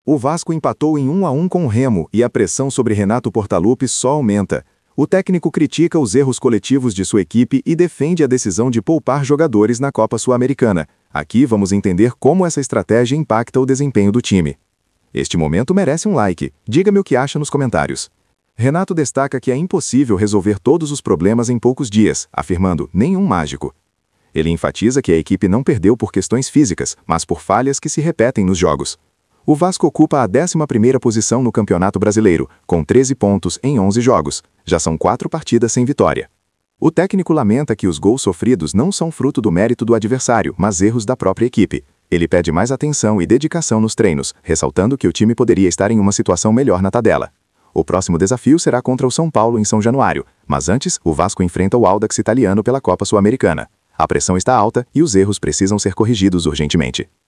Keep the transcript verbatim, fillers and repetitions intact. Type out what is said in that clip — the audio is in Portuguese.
O Vasco empatou em um a um com o Remo e a pressão sobre Renato Portaluppi só aumenta. O técnico critica os erros coletivos de sua equipe e defende a decisão de poupar jogadores na Copa Sul-Americana. Aqui vamos entender como essa estratégia impacta o desempenho do time. Este momento merece um like. Diga-me o que acha nos comentários. Renato destaca que é impossível resolver todos os problemas em poucos dias, afirmando nenhum mágico. Ele enfatiza que a equipe não perdeu por questões físicas, mas por falhas que se repetem nos jogos. O Vasco ocupa a décima primeira posição no Campeonato Brasileiro, com treze pontos em onze jogos. Já são quatro partidas sem vitória. O técnico lamenta que os gols sofridos não são fruto do mérito do adversário, mas erros da própria equipe. Ele pede mais atenção e dedicação nos treinos, ressaltando que o time poderia estar em uma situação melhor na tabela. O próximo desafio será contra o São Paulo em São Januário, mas antes, o Vasco enfrenta o Audax italiano pela Copa Sul-Americana. A pressão está alta e os erros precisam ser corrigidos urgentemente.